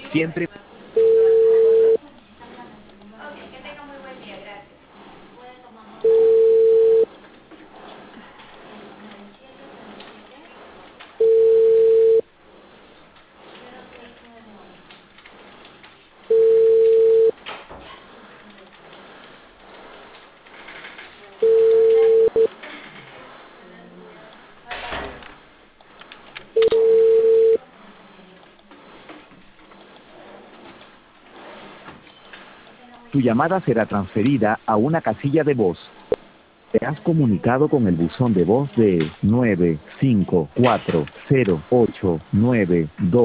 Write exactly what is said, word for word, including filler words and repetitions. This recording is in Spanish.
Siempre. Tu llamada será transferida a una casilla de voz. Te has comunicado con el buzón de voz de nueve cinco cuatro cero ocho nueve dos.